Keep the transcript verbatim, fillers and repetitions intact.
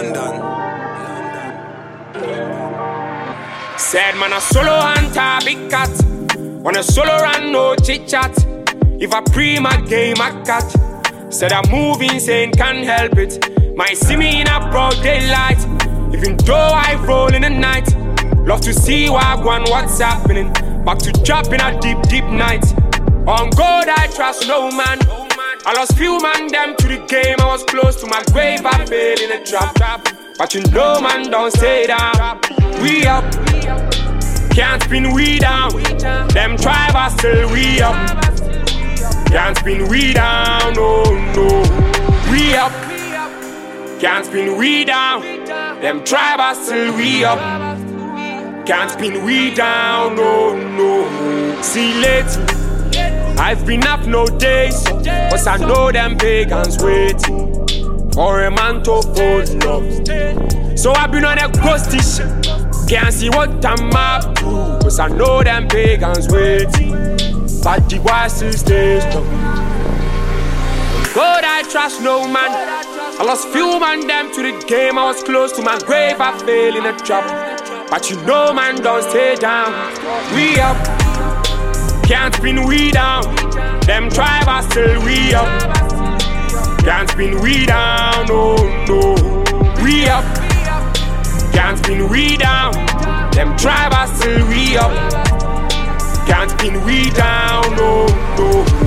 London. Said man a solo hunter, big cat. On a solo run, no chit chat. If I pre my game, I catch. Said I'm moving, saying can't help it. Might see me in a broad daylight. Even though I roll in the night. Love to see wagwan, what's happening. Back to dropping a deep, deep night. On God I trust no man. I lost few man them to the game. I was close to my grave, I fell in a trap. But you know man, don't stay down. We up, can't spin we down. Them tribe are still we up. Can't spin we down, no, no. We up, can't spin we down. Them tribe are still we up. Can't spin we down, no, no. See lately, I've been up no days, but I know them pagans waiting for a man to fold love. So I've been on a ghosty shit. Can't see what I'm up to, but I know them pagans waiting. But the boy still stays strong. God I trust no man. I lost few man them to the game. I was close to my grave, I fell in a trap. But you know man, don't stay down. We up, can't spin we down. Them tribe are still we up. Can't spin we down, no, no. We up, can't spin we down. Them tribe are still we up. Can't spin we down, no, no.